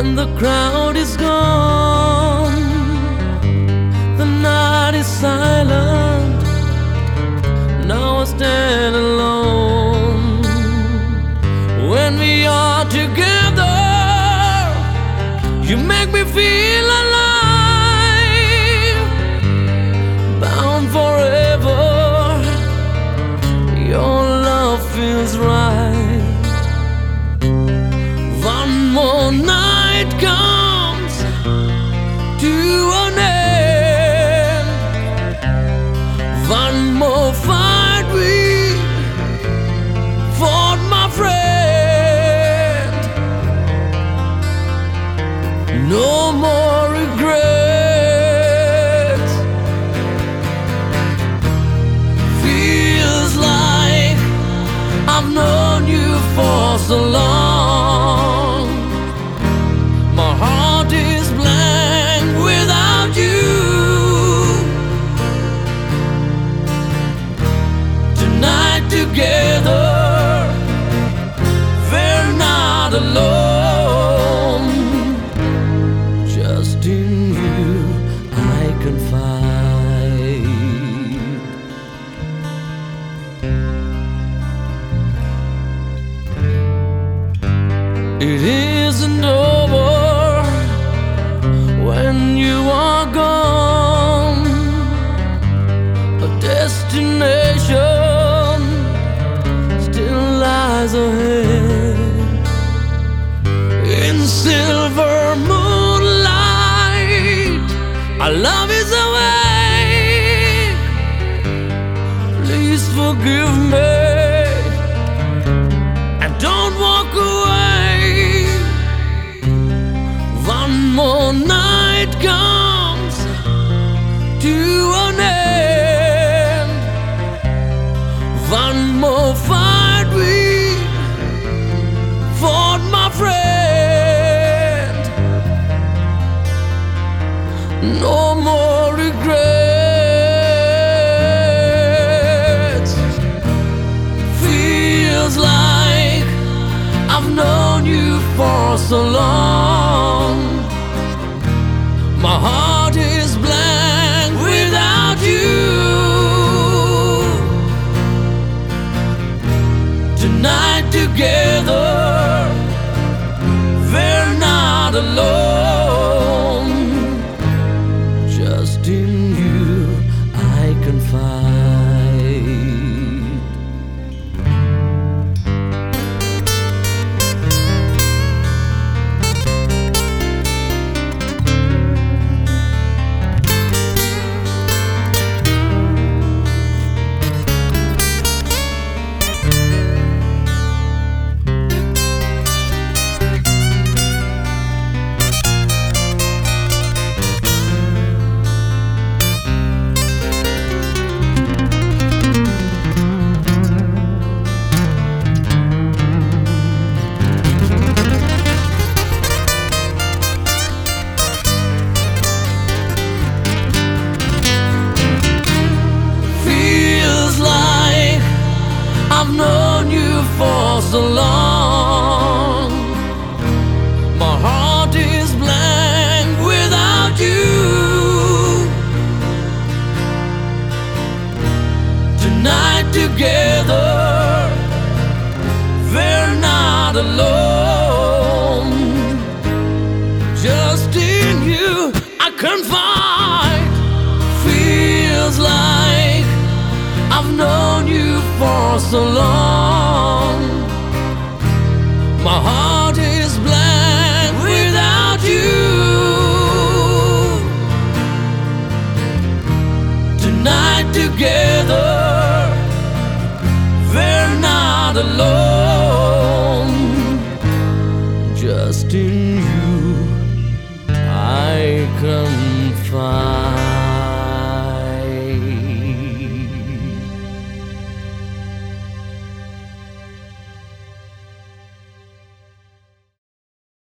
the crowd is gone, the night is silent. Now I stand alone. When we are together, you make me feel alive, bound forever. Your love feels right. One more night comes to an end. One more fight we fought, my friend. No more regrets. Feels like I've known you for so long. My heart is blank without you. Tonight together, we're not alone. Just in you I confide. It isn't over when you are gone. A destination still lies ahead. In silver moonlight, our love is awake. Please forgive me and don't walk away. One more night comes to an end. One more fight we fought, my friend. No more regrets. Feels like I've known you for so long. My heart is blank without you. Tonight together, we're not alone. Just in you I confide. I've known you for so long. My heart is blank without you. Tonight together, we're not alone. Just in you I confide. Feels like I've known you for so long. My heart is blank without you. Tonight together, we're not alone. Just in you I confide.